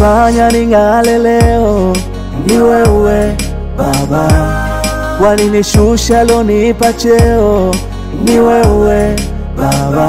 umenifanya ning'ale leo ni wewe Baba, walinishusha lonipa cheo ni wewe Baba,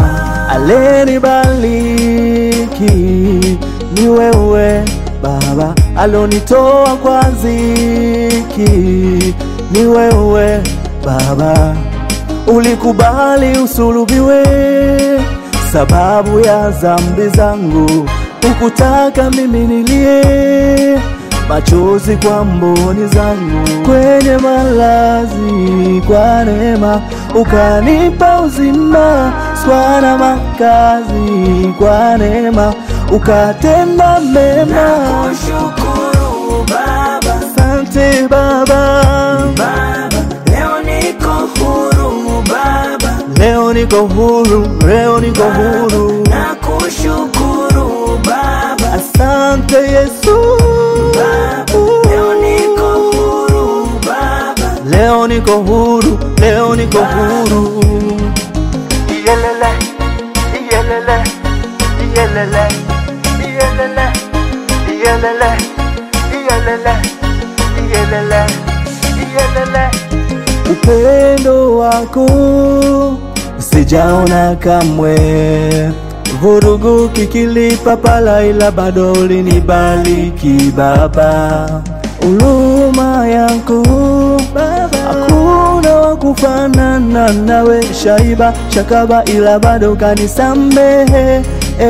alenibariki ni wewe Baba, alonitoa kwa dhiki ni wewe Baba, ulikubali usulubiwe sababu ya dhambi zangu, ukutaka mimi nilie machozi kwa mboni zangu, kwenye malazi kwa neema ukanipa uzima, swana makazi kwa neema ukatenda mema. Nakushukuru Baba, asante Baba, leo niko huru Baba, leo niko huru, leo niko huru. Nakushukuru Baba, asante Yesu leo niko huru Baba, leo niko huru, leo niko huru. Iyelele, iyelele, iyelele, iyelele, iyelele, iyelele, iyelele, iyelele. Upendo wako sijaona kamwe, vurugu kikilipa pala, ila bado ulinibariki Baba. Huruma yako Baba, hakuna wakufanana nawe, shaiba shakaba ila bado kanisamehe.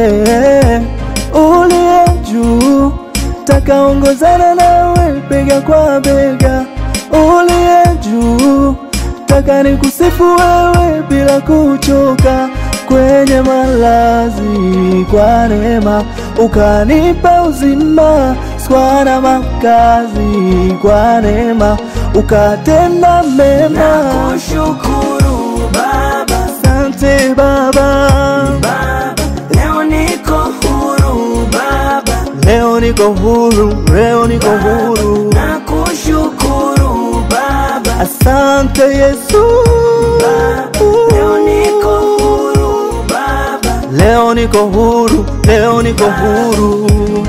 Uliye juu takaongozana nawe bega kwa bega, uliye juu taka nikusifu wewe bila kuchoka, kwenye malazi kwa neema ukanipa uzima, swana makazi kwa neema ukatenda mema. Nakushukuru Baba, asante Baba, leo niko huru Baba, leo niko huru, leo niko huru. Nakushukuru Baba, asante Yesu leo niko huru Baba, leo niko huru, leo niko huru.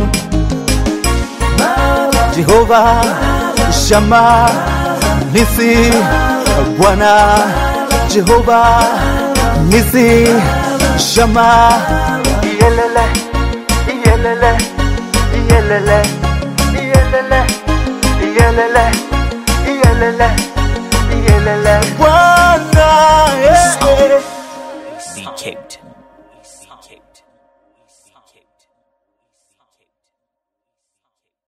Jehova Shama Nisi Bwana, Jehova Nisi Shama. Iyelele, iyelele, iyelele, iyelele, iyelele, iyelele, iyelele. Bwana, The Captain.